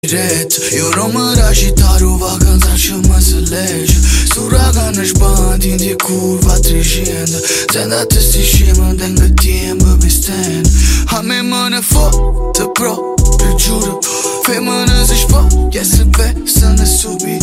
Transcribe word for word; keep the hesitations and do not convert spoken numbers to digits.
direto. Eu româra și taru vacanța și mă înțelegi. Suraganas bandi de curva trigenda. Zenda te stișimă de lângă timpă besten. Hame mână fotă pro, pe jură. Fei mână zici po, ia să vezi să ne subi.